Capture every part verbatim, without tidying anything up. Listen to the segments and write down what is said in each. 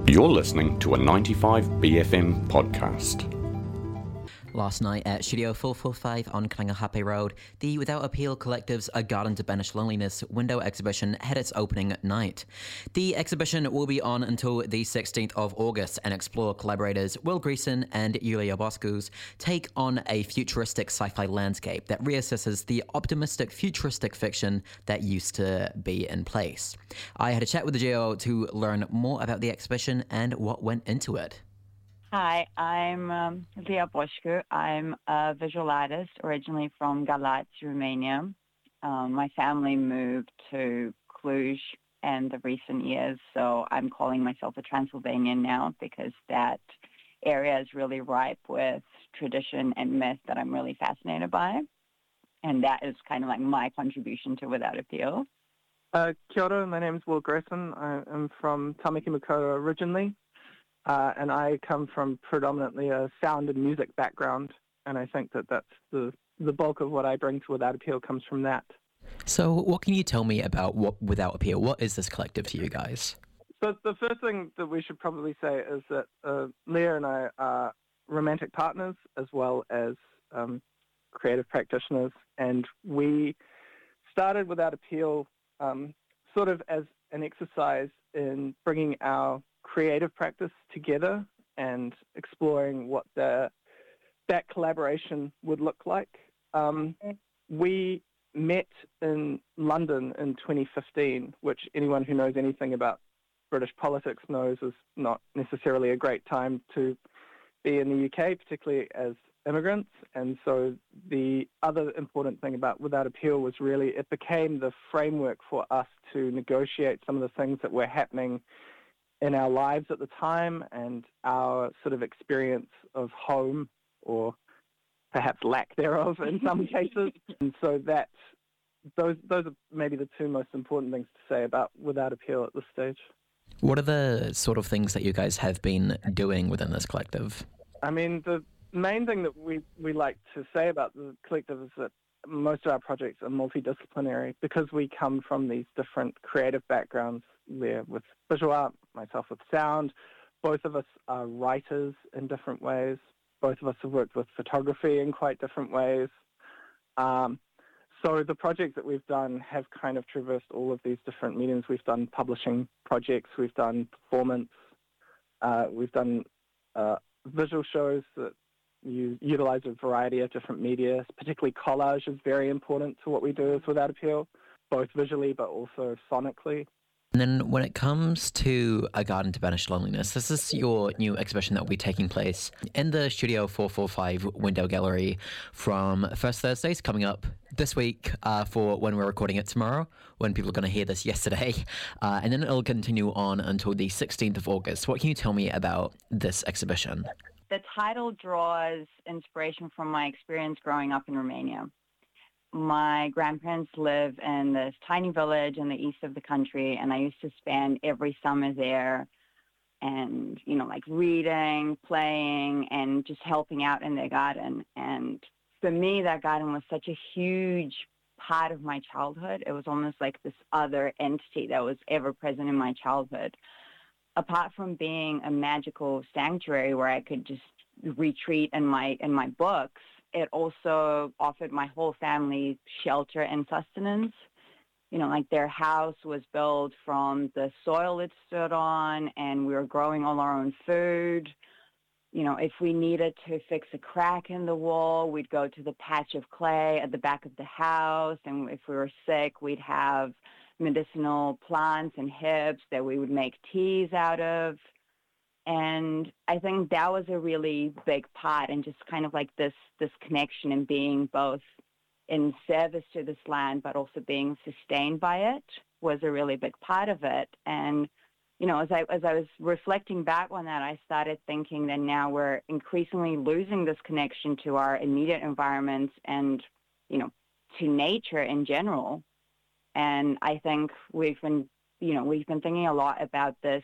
You're listening to a ninety-five B F M podcast. Last night at Studio four forty-five on Karangahape Road, the Without Appeal Collective's A Garden to Banish Loneliness window exhibition had its opening night. The exhibition will be on until the sixteenth of August and explore collaborators Will Greason and Yulia Boscu's take on a futuristic sci-fi landscape that reassesses the optimistic futuristic fiction that used to be in place. I had a chat with the G O to learn more about the exhibition and what went into it. Hi, I'm um, Lia Boscu. I'm a visual artist originally from Galați, Romania. Um, my family moved to Cluj in the recent years, so I'm calling myself a Transylvanian now because that area is really ripe with tradition and myth that I'm really fascinated by. And that is kind of like my contribution to Without Appeal. Uh, kia ora, my name is Will Greason. I am from Tamaki Makaurau originally. Uh, and I come from predominantly a sound and music background, and I think that that's the, the bulk of what I bring to Without Appeal comes from that. So what can you tell me about what Without Appeal? What is this collective to you guys? So the first thing that we should probably say is that uh, Leah and I are romantic partners as well as um, creative practitioners, and we started Without Appeal um, sort of as an exercise in bringing our creative practice together and exploring what the, that collaboration would look like. Um, we met in London in twenty fifteen, which anyone who knows anything about British politics knows is not necessarily a great time to be in the U K, particularly as immigrants. And so the other important thing about Without Appeal was really it became the framework for us to negotiate some of the things that were happening in our lives at the time and our sort of experience of home or perhaps lack thereof in some cases. And so that those those are maybe the two most important things to say about Without Appeal at this stage. What are the sort of things that you guys have been doing within this collective? I mean, the main thing that we, we like to say about the collective is that most of our projects are multidisciplinary because we come from these different creative backgrounds. We're with visual art, myself with sound. Both of us are writers in different ways. Both of us have worked with photography in quite different ways. Um, so the projects that we've done have kind of traversed all of these different mediums. We've done publishing projects, we've done performance, uh, we've done uh, visual shows that you utilize a variety of different media, particularly collage is very important to what we do as Without Appeal, both visually but also sonically. And then when it comes to A Garden to Banish Loneliness, this is your new exhibition that will be taking place in the Studio four forty-five window gallery from First Thursdays coming up this week uh, for when we're recording it tomorrow, when people are going to hear this yesterday. Uh, and then it'll continue on until the sixteenth of August. What can you tell me about this exhibition? The title draws inspiration from my experience growing up in Romania. My grandparents live in this tiny village in the east of the country, and I used to spend every summer there and, you know, like reading, playing, and just helping out in their garden. And for me, that garden was such a huge part of my childhood. It was almost like this other entity that was ever present in my childhood. Apart from being a magical sanctuary where I could just retreat in my in my books, it also offered my whole family shelter and sustenance. You know, like their house was built from the soil it stood on, and we were growing all our own food. You know, if we needed to fix a crack in the wall, we'd go to the patch of clay at the back of the house, and if we were sick, we'd have medicinal plants and herbs that we would make teas out of. And I think that was a really big part, and just kind of like this this connection and being both in service to this land but also being sustained by it was a really big part of it. And, you know, as I as I was reflecting back on that, I started thinking that now we're increasingly losing this connection to our immediate environments and, you know, to nature in general. And I think we've been, you know, we've been thinking a lot about this,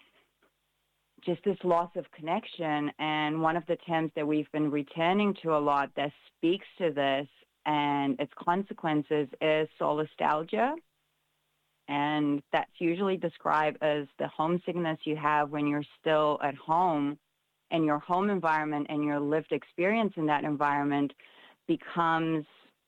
just this loss of connection. And one of the terms that we've been returning to a lot that speaks to this and its consequences is solastalgia. And that's usually described as the homesickness you have when you're still at home, and your home environment and your lived experience in that environment becomes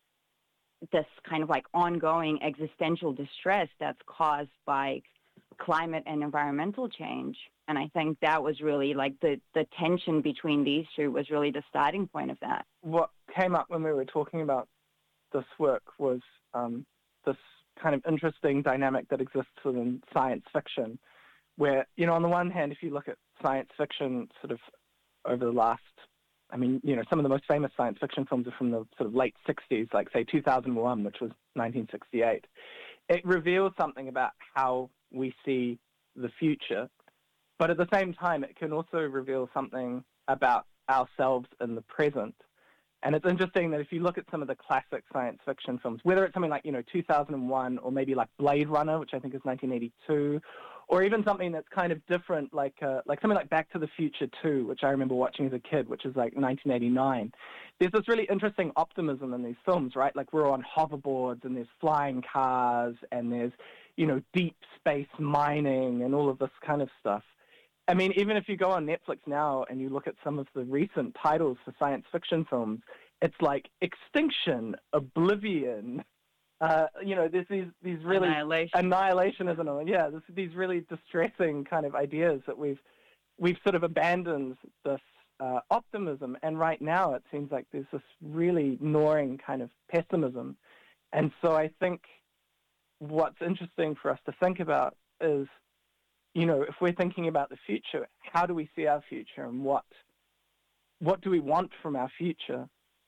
this kind of like ongoing existential distress that's caused by climate and environmental change. And I think that was really like the, the tension between these two was really the starting point of that. What came up when we were talking about this work was um, this kind of interesting dynamic that exists within science fiction, where, you know, on the one hand, if you look at science fiction sort of over the last, I mean, you know, some of the most famous science fiction films are from the sort of late sixties, like, say, two thousand one, which was nineteen sixty-eight. It reveals something about how we see the future, but at the same time, it can also reveal something about ourselves in the present. And it's interesting that if you look at some of the classic science fiction films, whether it's something like, you know, two thousand one, or maybe like Blade Runner, which I think is nineteen eighty-two, or even something that's kind of different, like uh, like something like Back to the Future two, which I remember watching as a kid, which is like nineteen eighty-nine. There's this really interesting optimism in these films, right? Like we're on hoverboards, and there's flying cars, and there's, you know, deep space mining and all of this kind of stuff. I mean, even if you go on Netflix now and you look at some of the recent titles for science fiction films, it's like Extinction, Oblivion, uh, you know, there's these, these really... Annihilation. Annihilationism. Yeah, this, these really distressing kind of ideas that we've we've sort of abandoned this uh, optimism. And right now it seems like there's this really gnawing kind of pessimism. And so I think what's interesting for us to think about is, you know, if we're thinking about the future, how do we see our future, and what what do we want from our future?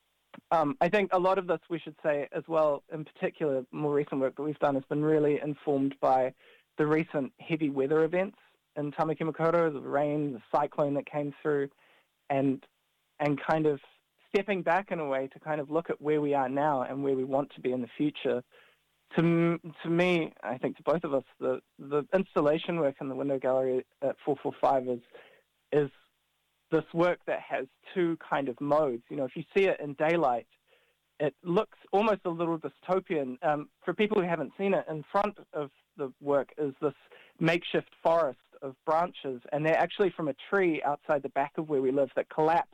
Um, I think a lot of this, we should say as well, in particular, more recent work that we've done has been really informed by the recent heavy weather events in Tamaki Makaurau, the rain, the cyclone that came through, and and kind of stepping back in a way to kind of look at where we are now and where we want to be in the future. To, to me, I think to both of us, the, the installation work in the window gallery at four forty-five is is this work that has two kind of modes. You know, if you see it in daylight, it looks almost a little dystopian. Um, for people who haven't seen it, in front of the work is this makeshift forest of branches, and they're actually from a tree outside the back of where we live that collapsed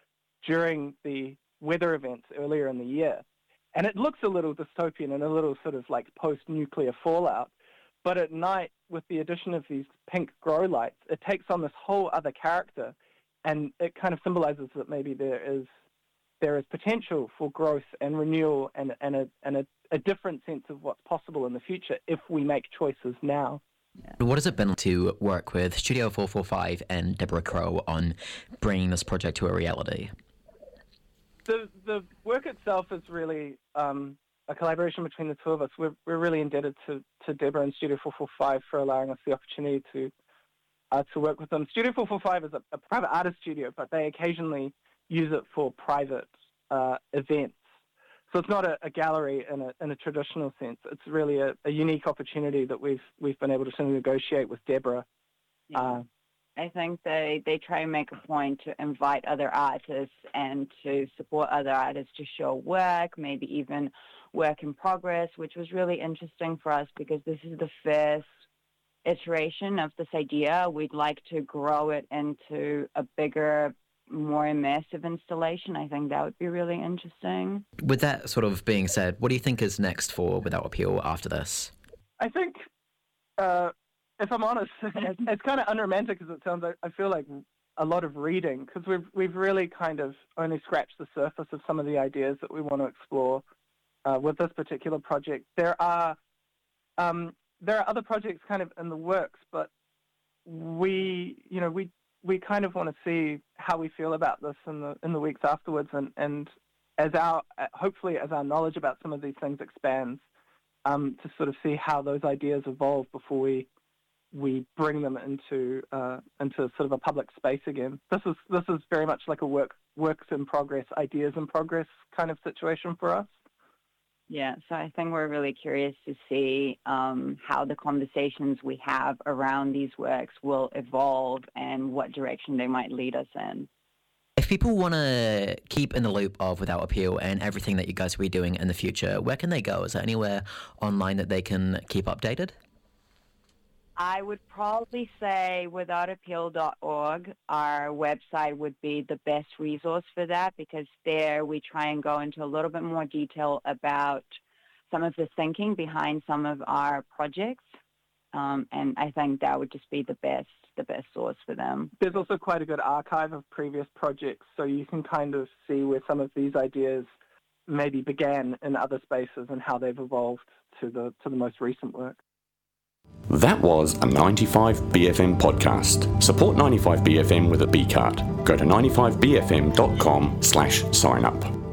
during the weather events earlier in the year. And it looks a little dystopian and a little sort of like post-nuclear fallout. But at night, with the addition of these pink grow lights, it takes on this whole other character. And it kind of symbolizes that maybe there is there is potential for growth and renewal and, and, a, and a, a different sense of what's possible in the future if we make choices now. What has it been to work with Studio four forty-five and Deborah Crow on bringing this project to a reality? The the work itself is really um, a collaboration between the two of us. We're we're really indebted to, to Deborah and Studio four forty-five for allowing us the opportunity to uh, to work with them. Studio four forty-five is a, a private artist studio, but they occasionally use it for private uh, events. So it's not a, a gallery in a in a traditional sense. It's really a, a unique opportunity that we've we've been able to sort of negotiate with Deborah. Yeah. Uh, I think they, they try and make a point to invite other artists and to support other artists to show work, maybe even work in progress, which was really interesting for us because this is the first iteration of this idea. We'd like to grow it into a bigger, more immersive installation. I think that would be really interesting. With that sort of being said, what do you think is next for Without Appeal after this? I think... Uh, If I'm honest, it's, it's kind of unromantic as it sounds. I, I feel like a lot of reading because we've we've really kind of only scratched the surface of some of the ideas that we want to explore uh, with this particular project. There are um, there are other projects kind of in the works, but we you know we we kind of want to see how we feel about this in the in the weeks afterwards, and, and as our hopefully as our knowledge about some of these things expands, um, to sort of see how those ideas evolve before we. we bring them into uh, into sort of a public space again. This is this is very much like a work works in progress, ideas in progress kind of situation for us. Yeah, so I think we're really curious to see um, how the conversations we have around these works will evolve and what direction they might lead us in. If people want to keep in the loop of Without Appeal and everything that you guys will be doing in the future, where can they go? Is there anywhere online that they can keep updated? I would probably say without appeal dot org, our website would be the best resource for that, because there we try and go into a little bit more detail about some of the thinking behind some of our projects. Um, and I think that would just be the best, the best source for them. There's also quite a good archive of previous projects, so you can kind of see where some of these ideas maybe began in other spaces and how they've evolved to the to the most recent work. That was a ninety-five B F M podcast. Support ninety-five B F M with a B card. Go to ninety-five B F M dot com slash sign up.